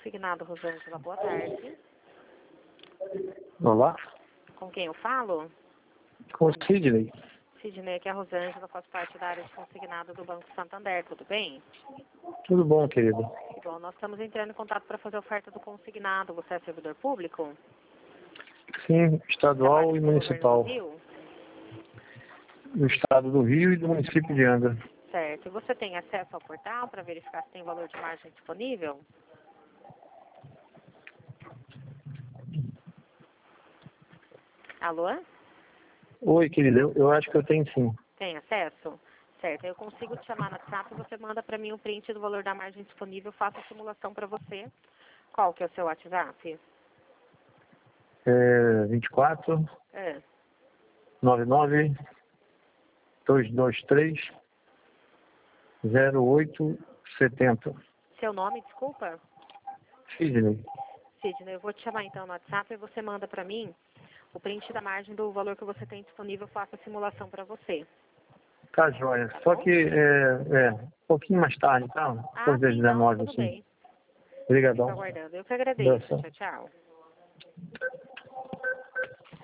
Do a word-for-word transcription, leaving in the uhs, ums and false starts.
Consignado, Rosângela, boa tarde. Olá, Com quem eu falo? com o Sidney. Sidney, aqui é a Rosângela, faz parte da área de consignado do Banco Santander, tudo bem? Tudo bom, querido? Que bom, nós estamos entrando em contato para fazer a oferta do consignado. Você é servidor público? Sim, estadual Trabalha e com o governo municipal. do Rio? Do estado do Rio e do município de Angra. Certo. E você tem acesso ao portal para verificar se tem valor de margem disponível? Alô? Oi, querido, eu, eu acho que eu tenho sim. Tem acesso? Certo. Eu consigo te chamar no WhatsApp e você manda para mim um print do valor da margem disponível, faço a simulação para você. Qual que é o seu WhatsApp? É vinte e quatro, É. noventa e nove, duzentos e vinte e três, zero oito setenta. Seu nome, desculpa? Sidney. Sidney, eu vou te chamar então no WhatsApp e você manda para mim o print da margem do valor que você tem disponível, eu faço a simulação para você. Tá, joia. Tá Só bom? que é, é um pouquinho mais tarde, tá? Ah, Depois das sim, não, dezenove, tudo assim. bem. Fico Obrigadão. aguardando. Eu que agradeço. Abração. Tchau, tchau.